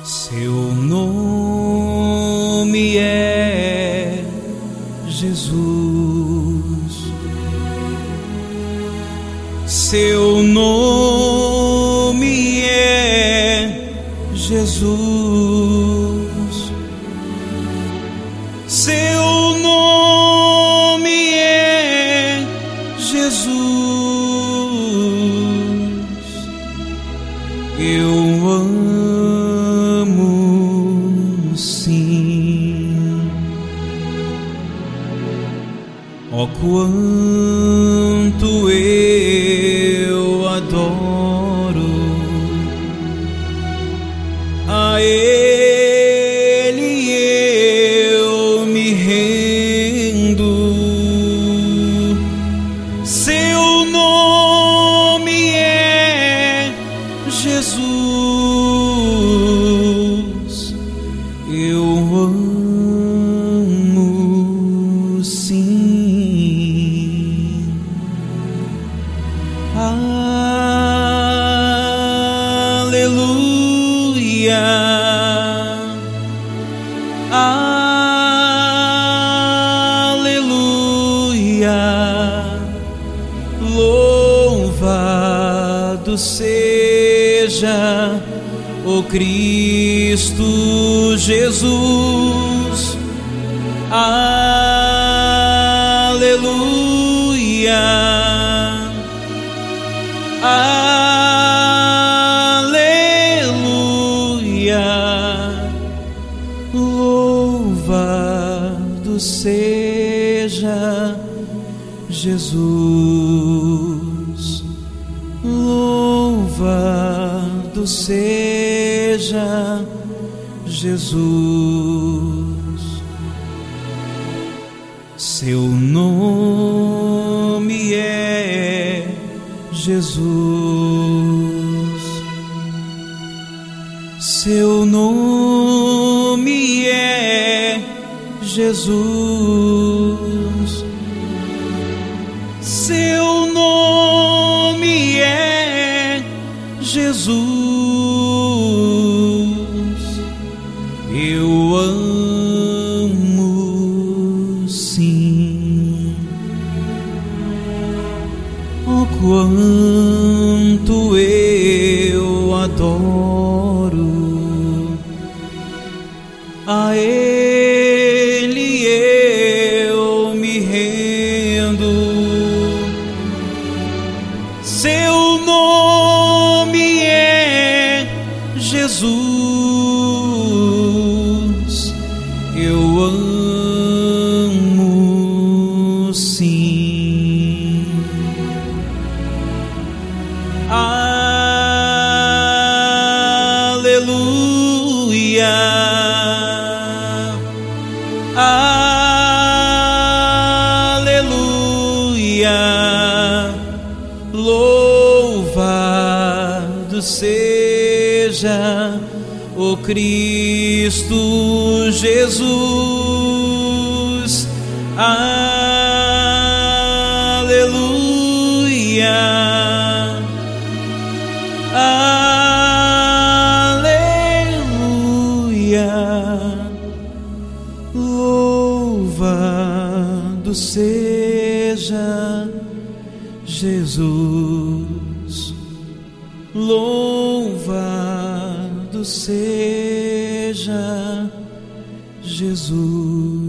Seu nome é Jesus. Seu nome é Jesus. Seu nome é Jesus. Eu amo sim. Oh, quanto eu adoro a Ele, eu me rendo. Seu nome é Jesus. Eu amo sim. Aleluia. Aleluia. Louvado seja o Cristo Jesus. Aleluia. Aleluia. Louvado seja Jesus. Louvado seja Jesus. Seu nome é Jesus. Seu nome é Jesus. Seu nome é Jesus. Eu amo sim. Oh, quanto eu adoro a Ele, eu me rendo. Seu nome é Jesus. Eu amo sim. Aleluia. Aleluia. Louvado seja o Cristo Jesus. Aleluia. Aleluia. Louvado seja Jesus. Louvado seja Jesus.